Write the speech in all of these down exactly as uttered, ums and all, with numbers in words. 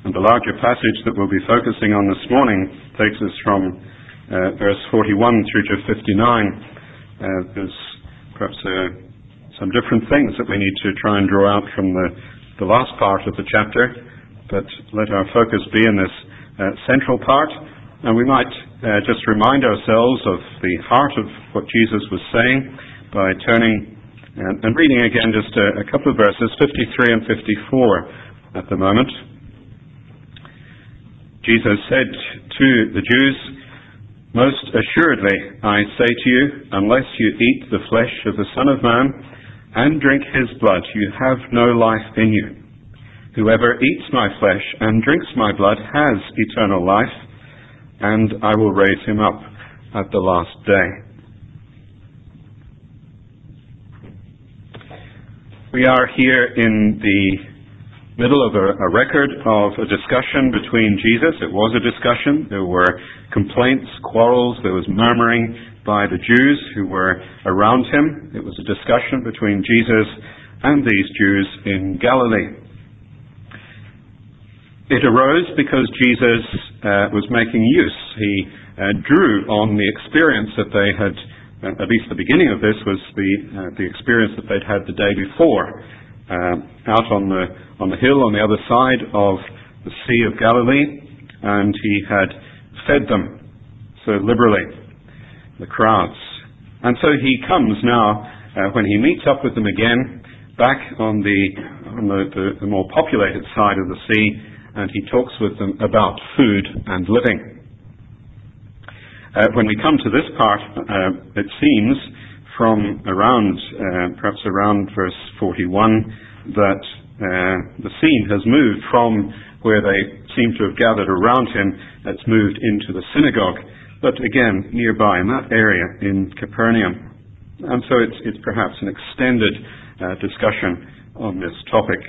And the larger passage that we'll be focusing on this morning takes us from uh, verse forty-one through to fifty-nine. Uh, there's perhaps uh, some different things that we need to try and draw out from the, the last part of the chapter, but let our focus be in this uh, central part. And we might uh, just remind ourselves of the heart of what Jesus was saying by turning and, and reading again just a, a couple of verses, fifty-three and fifty-four at the moment. Jesus said to the Jews, "Most assuredly, I say to you, unless you eat the flesh of the Son of Man and drink his blood, you have no life in you. Whoever eats my flesh and drinks my blood has eternal life, and I will raise him up at the last day." We are here in the middle of a, a record of a discussion between Jesus. It was a discussion. There were complaints, quarrels. There was murmuring by the Jews who were around him. It was a discussion between Jesus and these Jews in Galilee. It arose because Jesus uh, was making use. He uh, drew on the experience that they had, uh, at least the beginning of this was the uh, the experience that they'd had the day before, uh, out on the on the hill on the other side of the Sea of Galilee, and he had fed them so liberally, the crowds. And so he comes now, uh, when he meets up with them again, back on the on the, the, the more populated side of the sea, and he talks with them about food and living. Uh, when we come to this part, uh, it seems from around, uh, perhaps around verse forty-one, that uh, the scene has moved from where they seem to have gathered around him. It's moved into the synagogue, but again, nearby in that area in Capernaum. And so it's, it's perhaps an extended uh, discussion on this topic.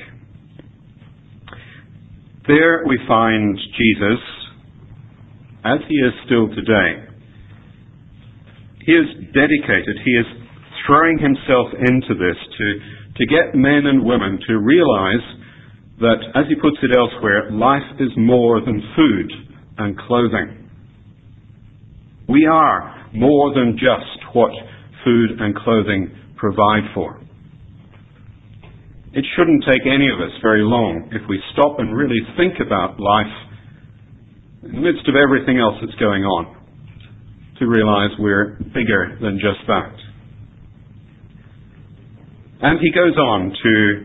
There we find Jesus, as he is still today. He is dedicated, he is throwing himself into this to, to get men and women to realize that, as he puts it elsewhere, life is more than food and clothing. We are more than just what food and clothing provide for. It shouldn't take any of us very long if we stop and really think about life in the midst of everything else that's going on, to realize we're bigger than just that. And he goes on to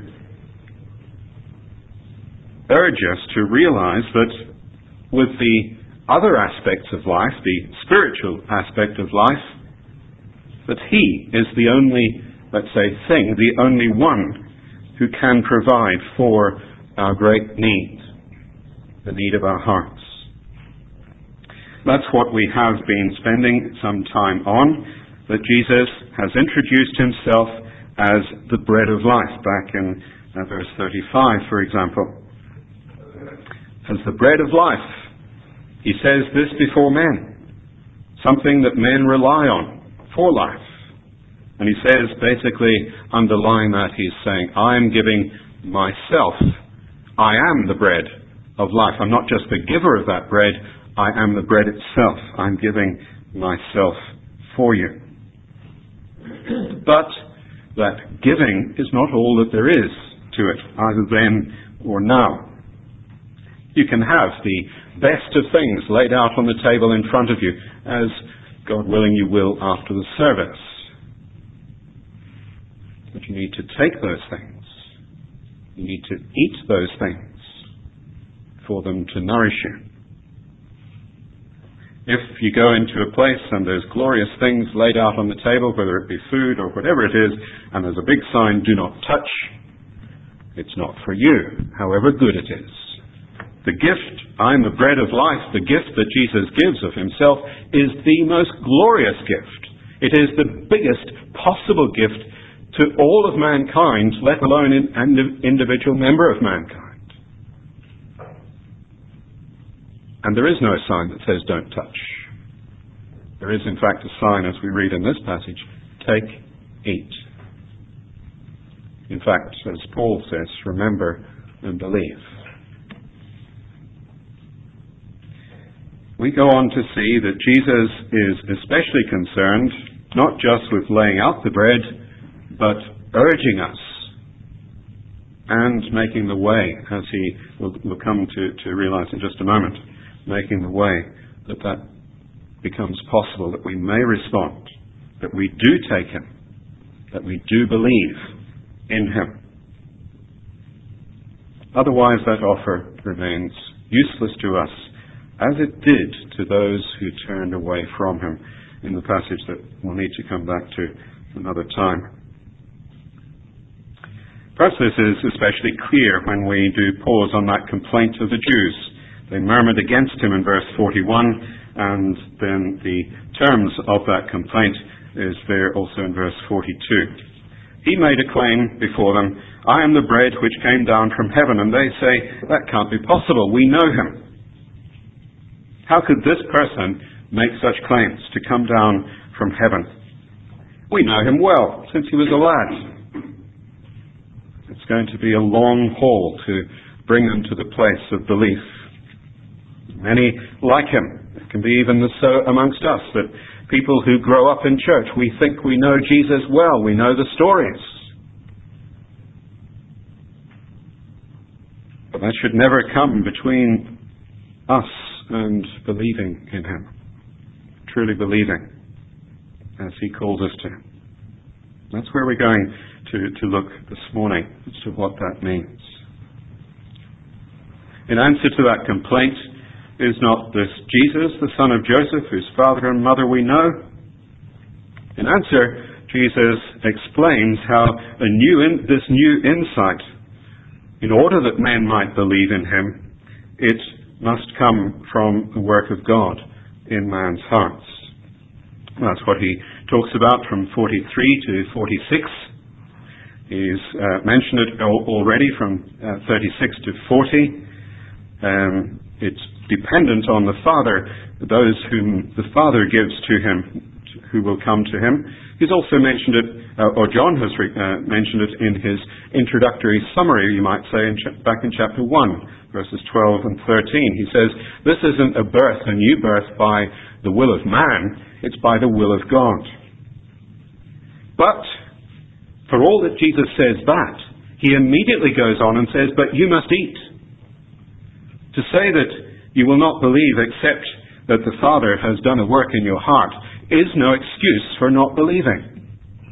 urge us to realize that with the other aspects of life, the spiritual aspect of life, that he is the only, let's say, thing, the only one who can provide for our great need, the need of our hearts. That's what we have been spending some time on, that Jesus has introduced himself as the bread of life, back in uh, verse thirty-five, for example. As the bread of life, he says this before men, something that men rely on for life. And he says, basically, underlying that, he's saying, I am giving myself. I am the bread of life. I'm not just the giver of that bread, I am the bread itself. I'm giving myself for you. But that giving is not all that there is to it, either then or now. You can have the best of things laid out on the table in front of you, as, God willing, you will after the service. But you need to take those things. You need to eat those things for them to nourish you. If you go into a place and there's glorious things laid out on the table, whether it be food or whatever it is, and there's a big sign, do not touch, it's not for you, however good it is. The gift, I'm the bread of life, the gift that Jesus gives of himself, is the most glorious gift. It is the biggest possible gift to all of mankind, let alone an individual member of mankind. And there is no sign that says don't touch. There is in fact a sign, as we read in this passage, take, eat. In fact, as Paul says, remember and believe. we go on to see that Jesus is especially concerned not just with laying out the bread, but urging us and making the way, as he will, will come to, to realize in just a moment, making the way that that becomes possible, that we may respond, that we do take him, that we do believe in him. Otherwise, that offer remains useless to us, as it did to those who turned away from him, in the passage that we'll need to come back to another time. Perhaps this is especially clear when we do pause on that complaint of the Jews. They murmured against him in verse forty-one, and then the terms of that complaint is there also in verse forty-two. He made a claim before them, I am the bread which came down from heaven, and they say, that can't be possible, we know him. How could this person make such claims to come down from heaven? We know him well, since he was a lad. It's going to be a long haul to bring them to the place of belief. Many like him. It can be even so amongst us, that people who grow up in church, we think we know Jesus well, we know the stories. But that should never come between us and believing in him. Truly believing, as he calls us to. That's where we're going to, to look this morning, as to what that means. In answer to that complaint, is not this Jesus, the son of Joseph, whose father and mother we know? In answer, Jesus explains how a new in, this new insight, in order that men might believe in him, it must come from the work of God in man's hearts. That's what he talks about from forty-three to forty-six. He's uh, mentioned it already from uh, thirty-six to forty. Um, it's dependent on the Father, those whom the Father gives to him, who will come to him. He's also mentioned it, uh, or John has re- uh, mentioned it in his introductory summary, you might say, in ch- back in chapter one, verses twelve and thirteen. He says, this isn't a birth, a new birth by the will of man, it's by the will of God. But, for all that Jesus says that, he immediately goes on and says, but you must eat. To say that you will not believe except that the Father has done a work in your heart is no excuse for not believing.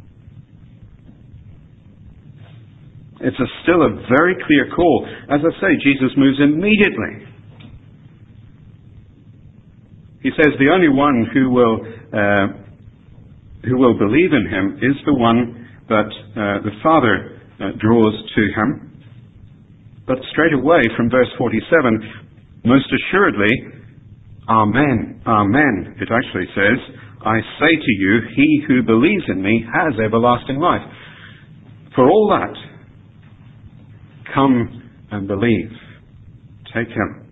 It's a still a very clear call. As I say, Jesus moves immediately. He says the only one who will uh, who will believe in him is the one that uh, the Father uh, draws to him. But straight away from verse forty-seven, most assuredly, Amen, Amen, it actually says, I say to you, he who believes in me has everlasting life. For all that, come and believe. Take him.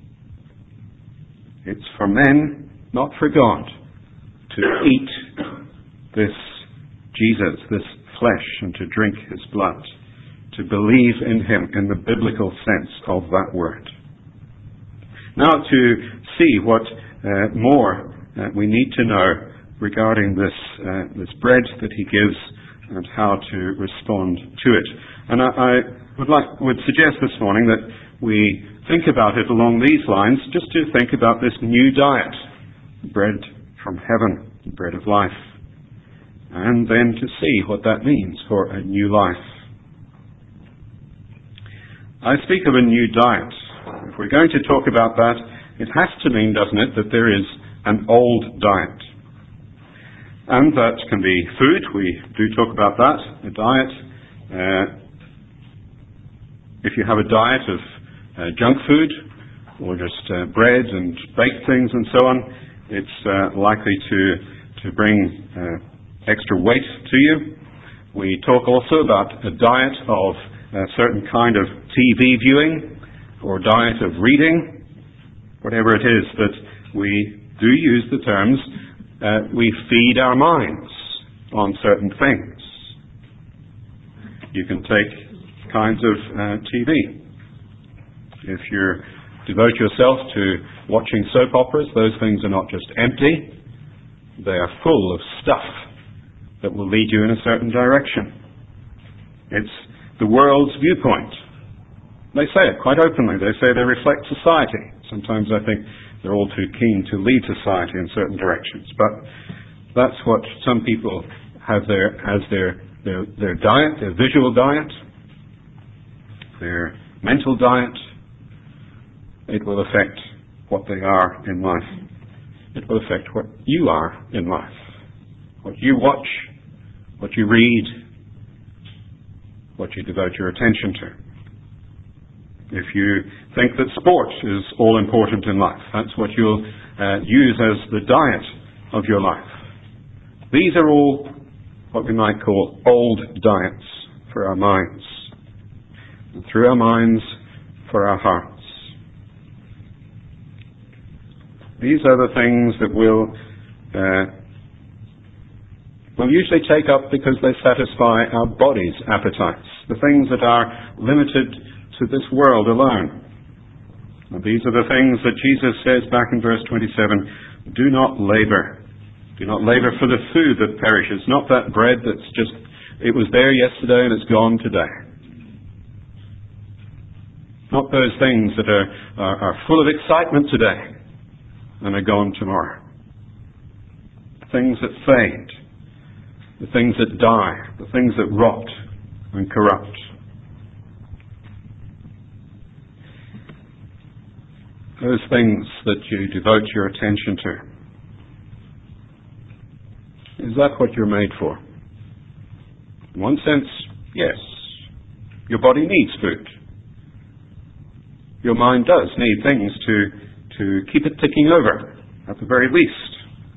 It's for men, not for God, to eat this Jesus, this flesh, and to drink his blood, to believe in him in the biblical sense of that word. Now to see what uh, more uh, we need to know regarding this uh, this bread that he gives and how to respond to it. And I, I would like would suggest this morning that we think about it along these lines, just to think about this new diet, bread from heaven, bread of life, and then to see what that means for a new life. I speak of a new diet. If we're going to talk about that, it has to mean, doesn't it, that there is an old diet. And that can be food. We do talk about that, a diet. Uh, if you have a diet of uh, junk food, or just uh, bread and baked things and so on, it's uh, likely to, to bring uh, extra weight to you. We talk also about a diet of a certain kind of T V viewing, or diet of reading, whatever it is that we do use the terms, uh, we feed our minds on certain things. You can take kinds of uh, T V. If you're devote yourself to watching soap operas. Those things are not just empty. They are full of stuff that will lead you in a certain direction. It's the world's viewpoint. They say it quite openly. They say they reflect society. Sometimes I think they're all too keen to lead society in certain directions. But that's what some people have their, as their, their, their diet, their visual diet, their mental diet. It will affect what they are in life. It will affect what you are in life. What you watch, what you read, what you devote your attention to. If you think that sport is all important in life, that's what you'll uh, use as the diet of your life. These are all what we might call old diets for our minds. And through our minds, for our hearts. These are the things that we'll, uh, we'll usually take up because they satisfy our body's appetites. The things that are limited to this world alone. And these are the things that Jesus says back in verse twenty-seven, do not labor. Do not labor for the food that perishes, not that bread that's just, it was there yesterday and it's gone today. Not those things that are, are, are full of excitement today and are gone tomorrow. Things that fade, the things that die, the things that rot and corrupt. Those things that you devote your attention to. Is that what you're made for? In one sense, yes. Your body needs food. Your mind does need things to, to keep it ticking over, at the very least.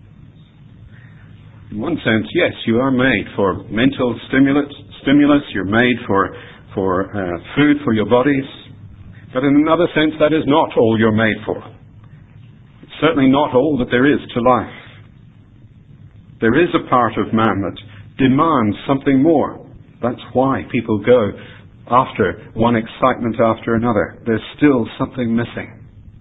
In one sense, yes, you are made for mental stimulus. stimulus. You're made for, for uh, food for your bodies. But in another sense, that is not all you're made for. It's certainly not all that there is to life. There is a part of man that demands something more. That's why people go after one excitement after another. There's still something missing.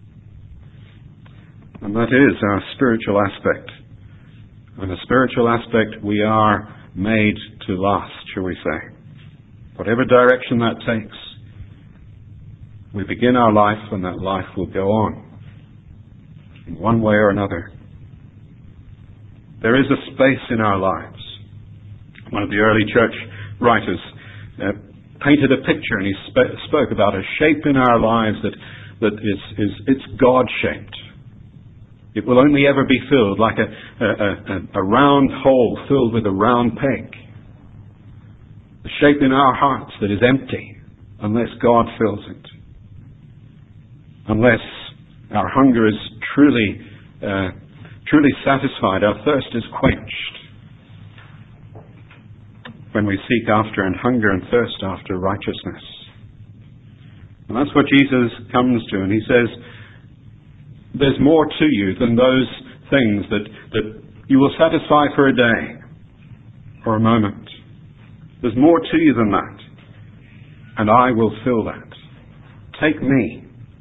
And that is our spiritual aspect. In a spiritual aspect, we are made to last, shall we say. Whatever direction that takes, we begin our life and that life will go on in one way or another. There is a space in our lives. One of the early church writers uh, painted a picture, and he sp- spoke about a shape in our lives that, that is, is it's God-shaped. It will only ever be filled like a, a, a, a round hole filled with a round peg. A shape in our hearts that is empty unless God fills it. Unless our hunger is truly, uh, truly satisfied, our thirst is quenched. When we seek after and hunger and thirst after righteousness. And that's what Jesus comes to, and he says, there's more to you than those things that, that you will satisfy for a day or a moment. There's more to you than that. And I will fill that. Take me.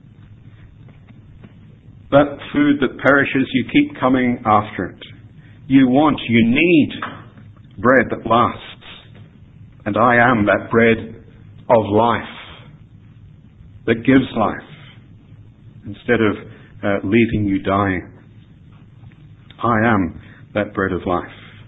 That food that perishes, you keep coming after it. You want, you need bread that lasts. And I am that bread of life that gives life instead of uh, leaving you dying. I am that bread of life.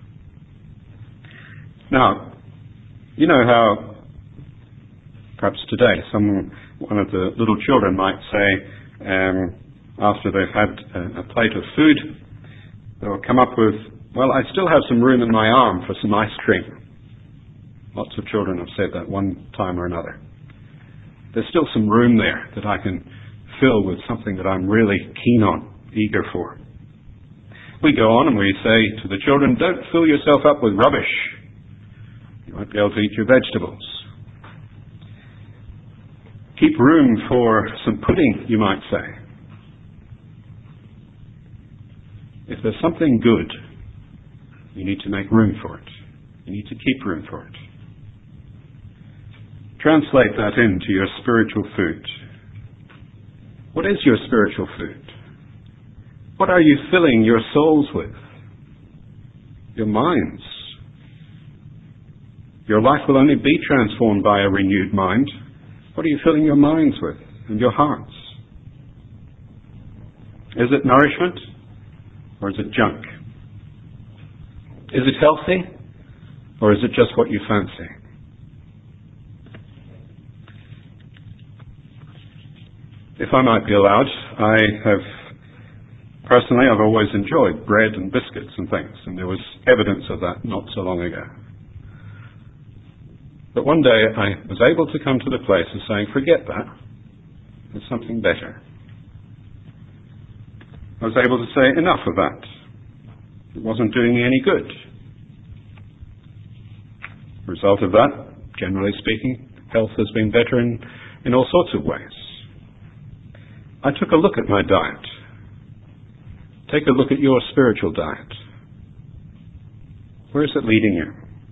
Now, you know how perhaps today some one of the little children might say, um, after they've had a, a plate of food, they'll come up with, well, I still have some room in my arm for some ice cream. Lots of children have said that one time or another. There's still some room there that I can fill with something that I'm really keen on, eager for. We go on and we say to the children, don't fill yourself up with rubbish. You won't be able to eat your vegetables. Keep room for some pudding, you might say. If there's something good, you need to make room for it. You need to keep room for it. Translate that into your spiritual food. What is your spiritual food? What are you filling your souls with? Your minds. Your life will only be transformed by a renewed mind. What are you filling your minds with and your hearts? Is it nourishment or is it junk? Is it healthy or is it just what you fancy? If I might be allowed, I have, personally, I've always enjoyed bread and biscuits and things, and there was evidence of that not so long ago. But one day I was able to come to the place of saying, forget that, there's something better. I was able to say, enough of that. It wasn't doing me any good. The result of that, generally speaking, health has been better in, in all sorts of ways. I took a look at my diet. Take a look at your spiritual diet. Where is it leading you?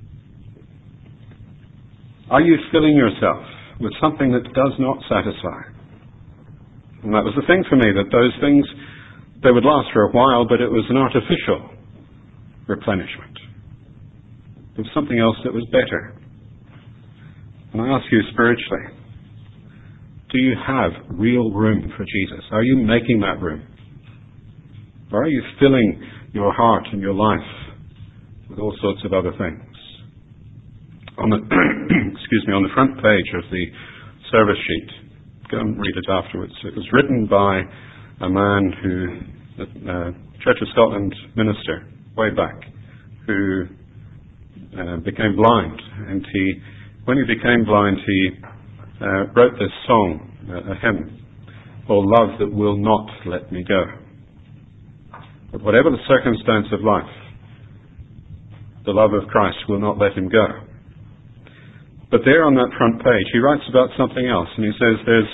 Are you filling yourself with something that does not satisfy? And that was the thing for me, that those things, they would last for a while, but it was an artificial replenishment. There was something else that was better. And I ask you spiritually, do you have real room for Jesus? Are you making that room? Or are you filling your heart and your life with all sorts of other things? On the excuse me, on the front page of the service sheet, go and read it afterwards. It was written by a man who, a Church of Scotland minister, way back, who uh, became blind, and he, when he became blind, he uh, wrote this song, uh, a hymn, called "Love That Will Not Let Me Go." But whatever the circumstance of life, the love of Christ will not let him go. But there on that front page, he writes about something else, and he says there's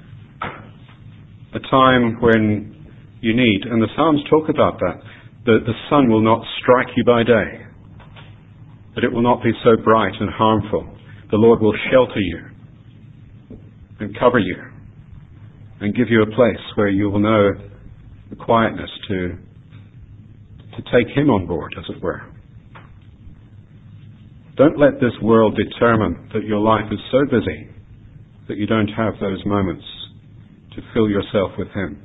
a time when you need, and the Psalms talk about that, that the sun will not strike you by day, that it will not be so bright and harmful. The Lord will shelter you and cover you and give you a place where you will know the quietness to, to take Him on board, as it were. Don't let this world determine that your life is so busy that you don't have those moments to fill yourself with Him.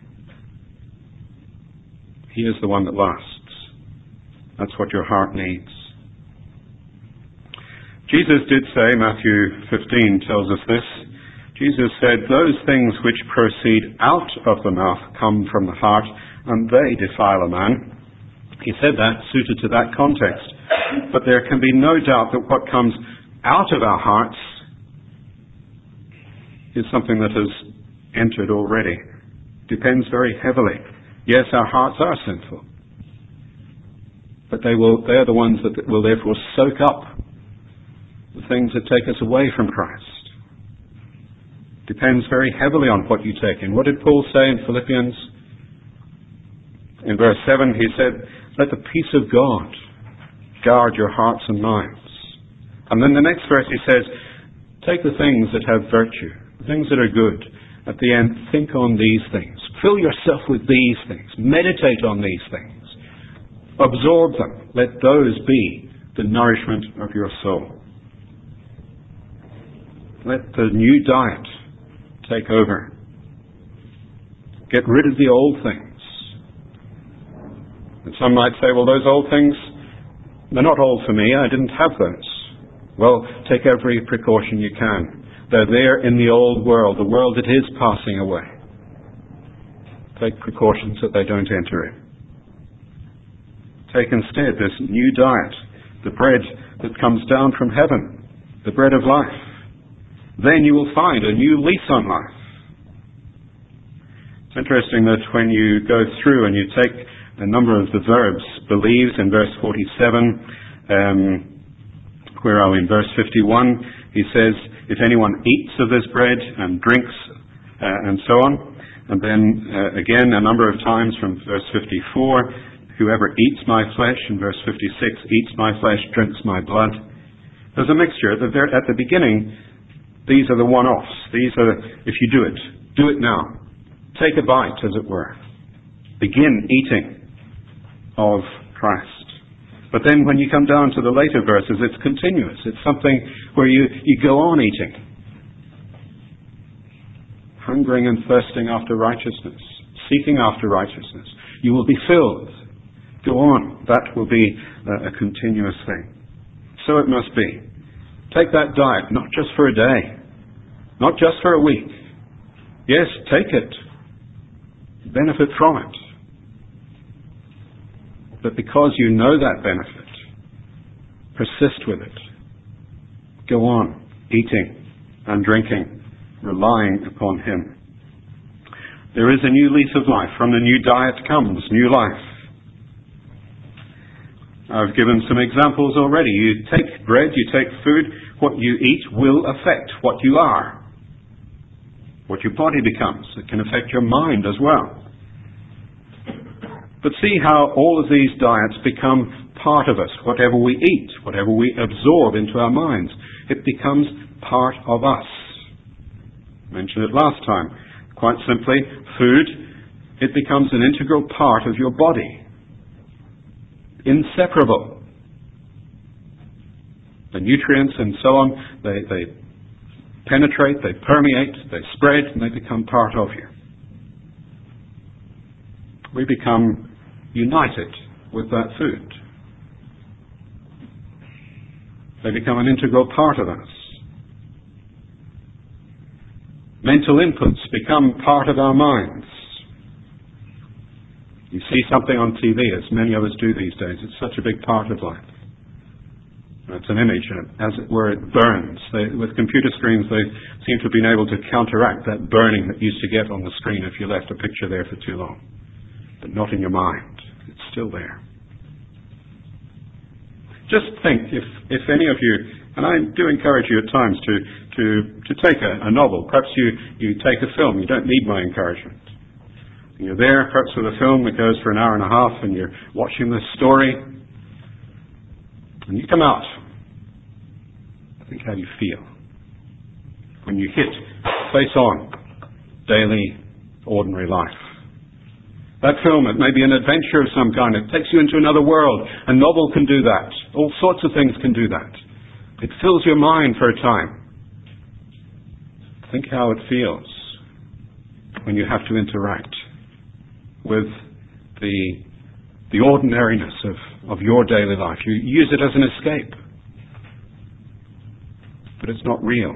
He is the one that lasts. That's what your heart needs. Jesus did say, Matthew fifteen tells us this, Jesus said, "Those things which proceed out of the mouth come from the heart, and they defile a man." He said that suited to that context. But there can be no doubt that what comes out of our hearts is something that has entered already. Depends very heavily. Yes, our hearts are sinful, but they will, they are the ones that will therefore soak up the things that take us away from Christ. Depends very heavily on what you take in. What did Paul say in Philippians? In verse seven, he said, "Let the peace of God guard your hearts and minds." And then the next verse he says, "Take the things that have virtue, the things that are good. At the end, think on these things. Fill yourself with these things. Meditate on these things. Absorb them. Let those be the nourishment of your soul." Let the new diet take over. Get rid of the old things. And some might say, well, those old things, they're not old for me. I didn't have those. Well, take every precaution you can. They're there in the old world, the world that is passing away. Take precautions that they don't enter in. Take instead this new diet, the bread that comes down from heaven, the bread of life. Then you will find a new lease on life. It's interesting that when you go through and you take a number of the verbs, believes in verse forty-seven, um, where are we in verse fifty-one, he says, "If anyone eats of this bread and drinks," uh, and so on. And then uh, again a number of times from verse fifty-four, "Whoever eats my flesh," in verse fifty-six, "eats my flesh, drinks my blood." There's a mixture. At the, at the beginning, these are the one-offs. These are, if you do it, do it now. take a bite, as it were. Begin eating of Christ. But then when you come down to the later verses, it's continuous. It's something where you, you go on eating. Hungering and thirsting after righteousness. Seeking after righteousness. You will be filled. Go on. That will be a, a continuous thing. So it must be. Take that diet, not just for a day. Not just for a week. Yes, take it. Benefit from it. But because you know that benefit, persist with it. Go on eating and drinking, relying upon Him. There is a new lease of life. From the new diet comes new life. I've given some examples already. You take bread, you take food, what you eat will affect what you are. What your body becomes. It can affect your mind as well. But see how all of these diets become part of us. Whatever we eat, whatever we absorb into our minds, it becomes part of us. I mentioned it last time. Quite simply, food, it becomes an integral part of your body. Inseparable. The nutrients and so on, they, they penetrate, they permeate, they spread, and they become part of you. We become united with that food. They become an integral part of us. Mental inputs become part of our minds. You see something on T V, as many of us do these days. It's such a big part of life. It's an image, and as it were, it burns. They, with computer screens, they seem to have been able to counteract that burning that used to get on the screen if you left a picture there for too long. But not in your mind. It's still there. Just think, if, if any of you, and I do encourage you at times to, to, to take a, a novel. Perhaps you, you take a film. You don't need my encouragement. And you're there, perhaps with a film that goes for an hour and a half, and you're watching this story, and you come out. Think how you feel when you hit face on daily, ordinary life. That film, it may be an adventure of some kind. It takes you into another world. A novel can do that. All sorts of things can do that. It fills your mind for a time. Think how it feels when you have to interact with the, the ordinariness of, of your daily life. You use it as an escape. But it's not real.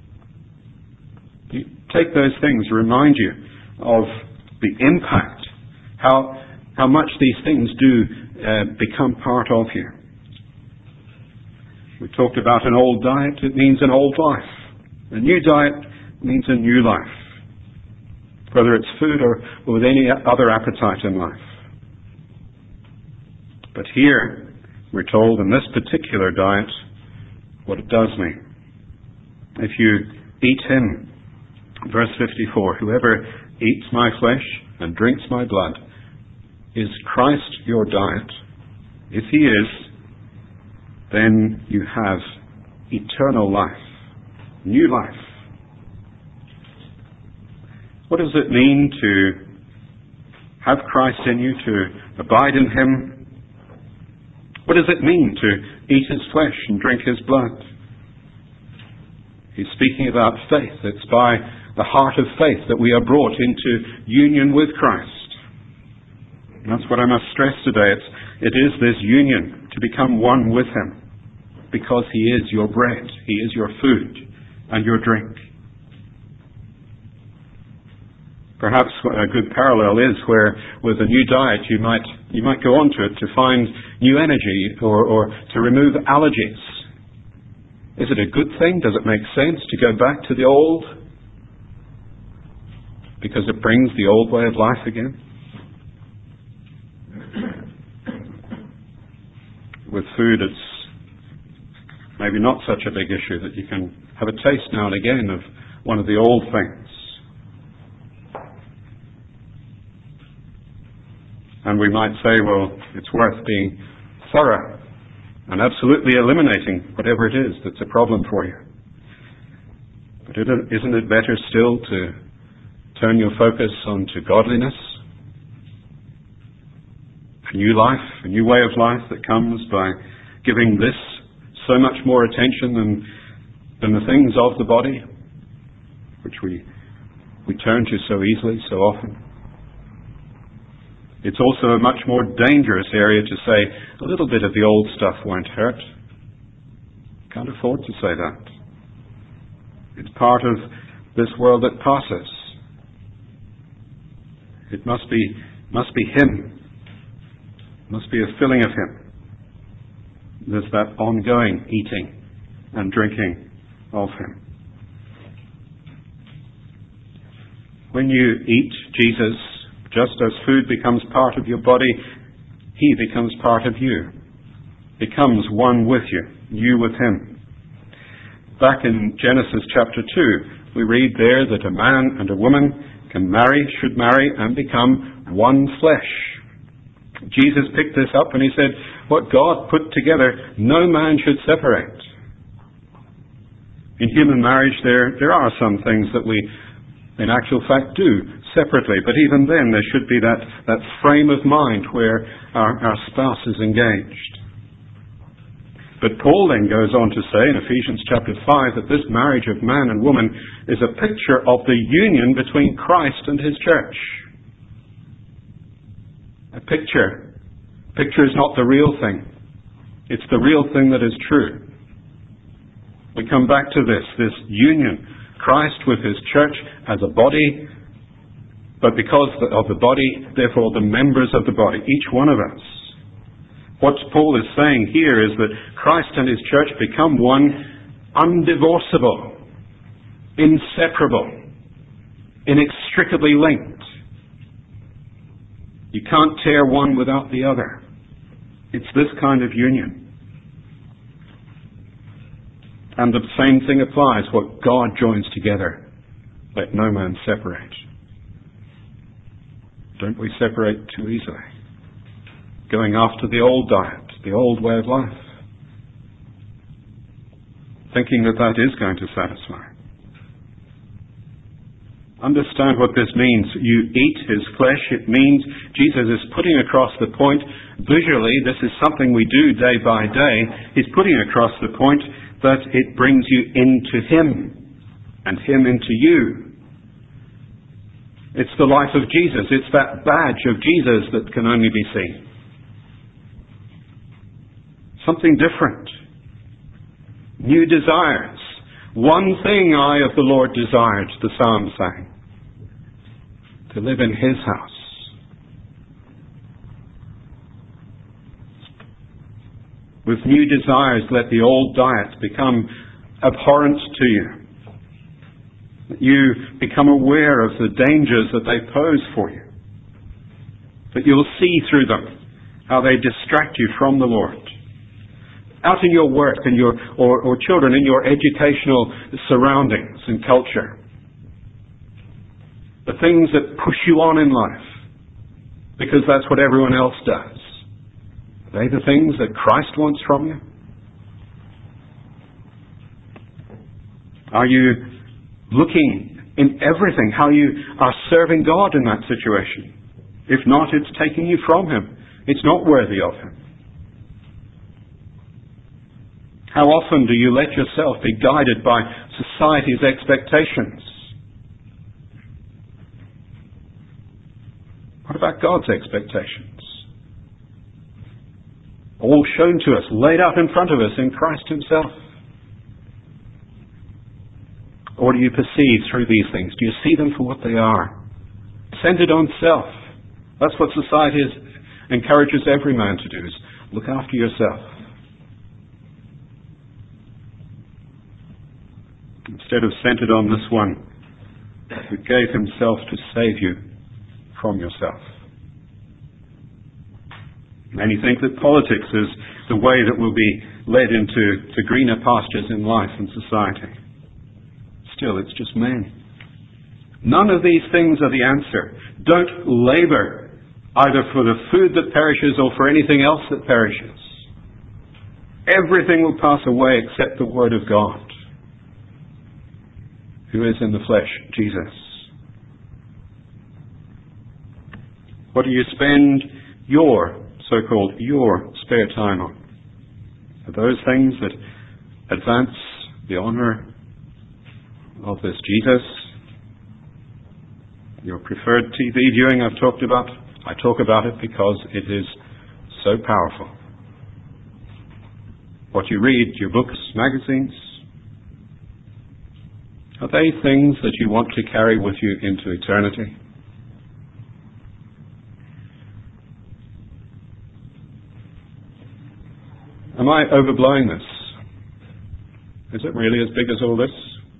You take those things, remind you of the impact. How how much these things do uh, become part of you. We talked about an old diet. It means an old life. A new diet means a new life. Whether it's food or, or with any other appetite in life. But here, we're told in this particular diet what it does mean. If you eat Him, verse fifty-four, whoever eats my flesh and drinks my blood, is Christ your diet? If He is, then you have eternal life, new life. What does it mean to have Christ in you, to abide in Him? What does it mean to eat His flesh and drink His blood? He's speaking about faith. It's by the heart of faith that we are brought into union with Christ. And that's what I must stress today. It's, it is this union to become one with Him, because He is your bread, He is your food and your drink. Perhaps a good parallel is where with a new diet you might you might go on to it to find new energy or, or to remove allergies. Is it a good thing? Does it make sense to go back to the old? Because it brings the old way of life again? With food, it's maybe not such a big issue that you can have a taste now and again of one of the old things. And we might say, well, it's worth being thorough and absolutely eliminating whatever it is that's a problem for you. But isn't it better still to Turn your focus onto godliness, a new life, a new way of life that comes by giving this so much more attention than, than the things of the body, which we, we turn to so easily, so often. It's also a much more dangerous area to say, a little bit of the old stuff won't hurt. Can't afford to say that. It's part of this world that passes. It must be, must be Him. It must be a filling of Him. There's that ongoing eating and drinking of Him. When you eat Jesus, just as food becomes part of your body, He becomes part of you. Becomes one with you, you with Him. Back in Genesis chapter two, we read there that a man and a woman can marry, should marry, and become one flesh. Jesus picked this up and He said, what God put together, no man should separate. In human marriage, there, there are some things that we, in actual fact, do separately, but even then there should be that, that frame of mind where our, our spouse is engaged. But Paul then goes on to say in Ephesians chapter five that this marriage of man and woman is a picture of the union between Christ and His church. A picture. Picture is not the real thing. It's the real thing that is true. We come back to this, this union. Christ with His church as a body, but because of the body, therefore the members of the body, each one of us. What Paul is saying here is that Christ and His church become one, undivorceable, inseparable, inextricably linked. You can't tear one without the other. It's this kind of union. And the same thing applies. What God joins together, let no man separate. Don't we separate too easily? Going after the old diet, the old way of life, thinking that that is going to satisfy. Understand what this means. You eat His flesh. It means Jesus is putting across the point, visually, this is something we do day by day. He's putting across the point that it brings you into Him and Him into you. It's the life of Jesus. It's that badge of Jesus that can only be seen. Something different. New desires. One thing I of the Lord desired, the psalm sang. To live in His house. With new desires, let the old diet become abhorrent to you. That you become aware of the dangers that they pose for you. That you'll see through them how they distract you from the Lord. Out in your work and your or, or children, in your educational surroundings and culture. The things that push you on in life. Because that's what everyone else does. Are they the things that Christ wants from you? Are you looking in everything how you are serving God in that situation? If not, it's taking you from Him. It's not worthy of Him. How often do you let yourself be guided by society's expectations? What about God's expectations? All shown to us, laid out in front of us in Christ Himself. Or do you perceive through these things? Do you see them for what they are? Centered on self. That's what society is, encourages every man to do, is look after yourself. Instead of centered on this one who gave Himself to save you from yourself. Many think that politics is the way that we'll be led into to greener pastures in life and society. Still, it's just men. None of these things are the answer. Don't labor either for the food that perishes or for anything else that perishes. Everything will pass away except the Word of God, who is in the flesh, Jesus. What do you spend your, so-called, your spare time on? Are those things that advance the honour of this Jesus? Your preferred T V viewing I've talked about? I talk about it because it is so powerful. What you read, your books, magazines, are they things that you want to carry with you into eternity? Am I overblowing this? Is it really as big as all this?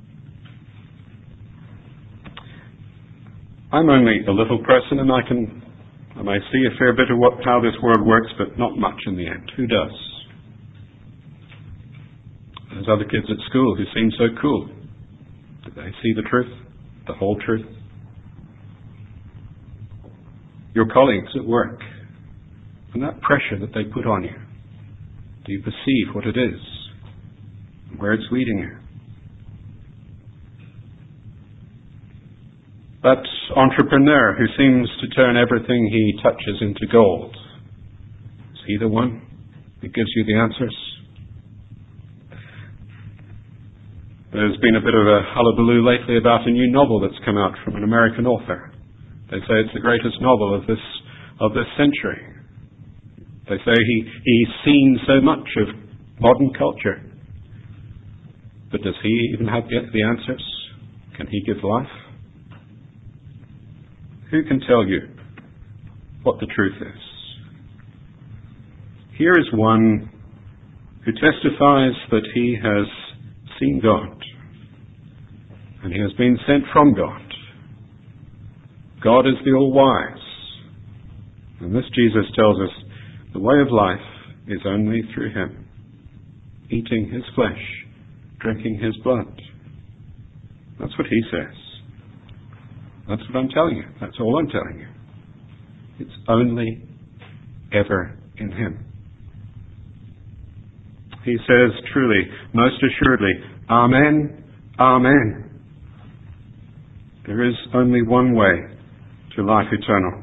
I'm only a little person, and I can, I may see a fair bit of what, how this world works, but not much in the end. Who does? There's other kids at school who seem so cool. Do they see the truth? The whole truth? Your colleagues at work, and that pressure that they put on you. Do you perceive what it is? Where it's leading you? That entrepreneur who seems to turn everything he touches into gold, is he the one who gives you the answers? There's been a bit of a hullabaloo lately about a new novel that's come out from an American author. They say it's the greatest novel of this of this century. They say he, he's seen so much of modern culture. But does he even have the, the answers? Can he give life? Who can tell you what the truth is? Here is one who testifies that he has seen God, and he has been sent from God. God is the all-wise. And this Jesus tells us the way of life is only through him, eating his flesh, drinking his blood. That's what he says. That's what I'm telling you. That's all I'm telling you. It's only ever in him. He says truly, most assuredly, Amen, Amen. There is only one way to life eternal.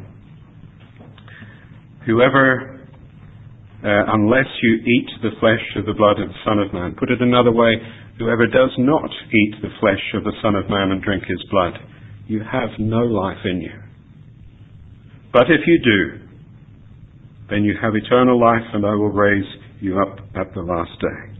Whoever, uh, unless you eat the flesh of the blood of the Son of Man, put it another way, whoever does not eat the flesh of the Son of Man and drink his blood, you have no life in you. But if you do, then you have eternal life, and I will raise you up at the last day.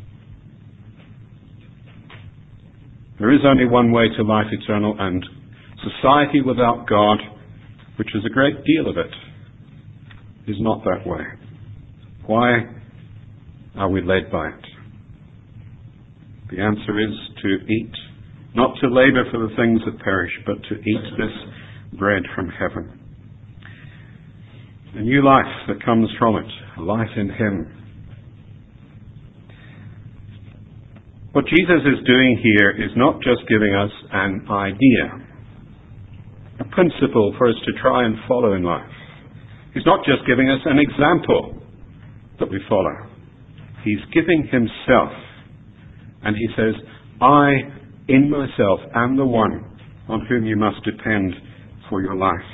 There is only one way to life eternal, and society without God, which is a great deal of it, is not that way. Why are we led by it? The answer is to eat, not to labor for the things that perish, but to eat this bread from heaven. A new life that comes from it, a life in him. What Jesus is doing here is not just giving us an idea, a principle for us to try and follow in life. He's not just giving us an example that we follow. He's giving himself. And he says, I, in myself, am the one on whom you must depend for your life.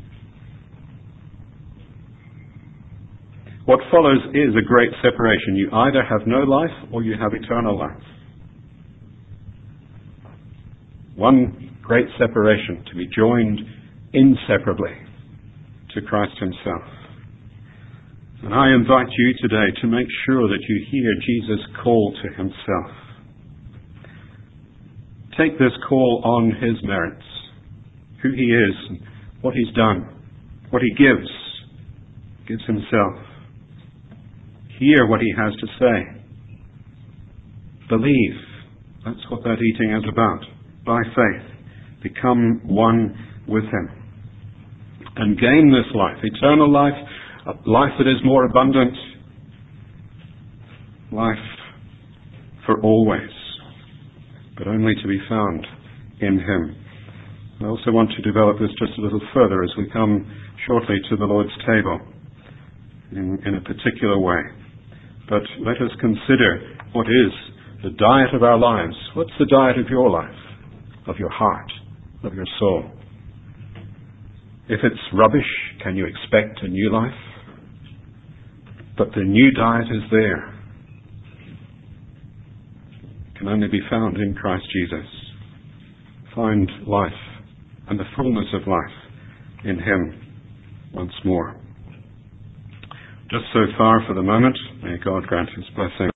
What follows is a great separation. You either have no life or you have eternal life. One great separation, to be joined inseparably to Christ himself. And I invite you today to make sure that you hear Jesus' call to himself. Take this call on his merits, who he is, and what he's done, what he gives, gives himself. Hear what he has to say. Believe. That's what that eating is about. By faith, become one with him. And gain this life, eternal life, a life that is more abundant, life for always, but only to be found in him. I also want to develop this just a little further as we come shortly to the Lord's table in, in a particular way. But let us consider what is the diet of our lives. What's the diet of your life, of your heart, of your soul? If it's rubbish, can you expect a new life? But the new diet is there. It can only be found in Christ Jesus. Find life and the fullness of life in Him once more. Just so far for the moment. May God grant His blessing.